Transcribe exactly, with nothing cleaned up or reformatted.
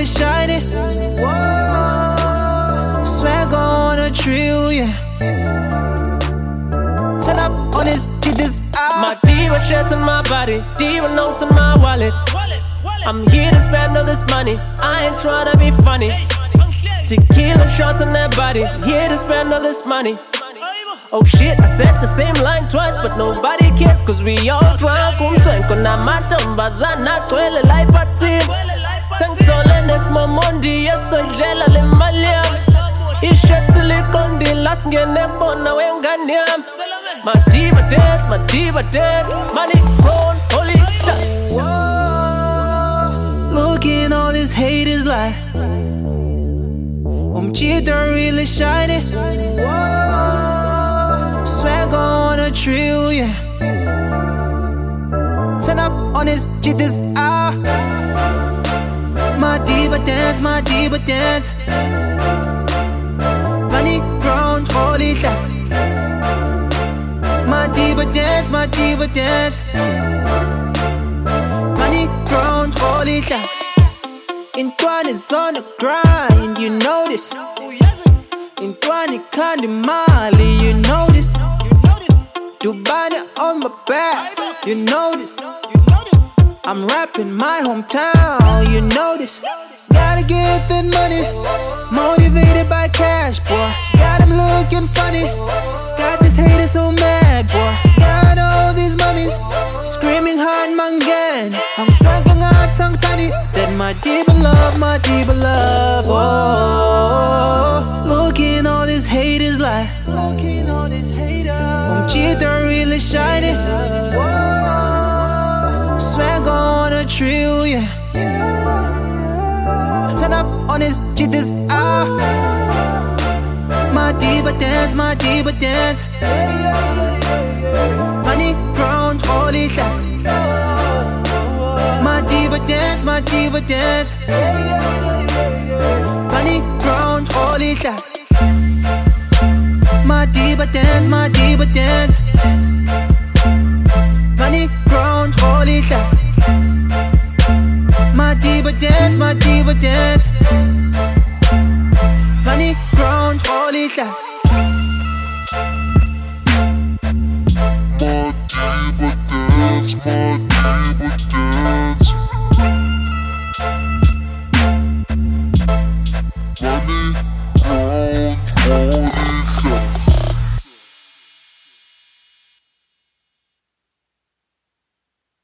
shining. Swag on a trillion. Turn up on this, get this out. My diva shirts on my body, diva notes in my wallet. I'm here to spend all this money, I ain't tryna be funny. Tequila shots on that body, here to spend all this money. Oh shit, I said the same line twice, but nobody cares, cause we all drunk. Umswenko na matombazana kwele laipatim. Sengtole nesmomondi, yeso jela le maliam. Ishetili kondi, lasngene bona wenganyam. My diva dance, my diva dance. Money grown, holy shit. Look at all these haters like Um cheetah really shining. Swag on a trillion. Turn up on this, cheat this out. My diva dance, my diva dance. Money grown, holy shit. My diva dance, my diva dance. Money grown, holy shit. Intwane is on the grind, you know this. Intwane kandi mali, you know this. Dubai on my back, you know this. I'm rapping my hometown, you know this. Gotta get that money, motivated by cash, boy. Got him looking funny, got this hater so mad, boy. Got all these mummies, screaming hard mangan. I'm sucking our tongue tiny, that my diva love, my diva love, oh. Looking all these haters like, looking all these haters. Um cheetah really shining. Swag on a trillion. Turn up on this, cheat this out. My diva dance, my diva dance. Money grown, holy shit. My diva dance, my diva dance. Money grown, holy shit. My diva dance, my diva dance. Money grown, holy shit. My diva dance, my diva dance. Money grown, holy shit.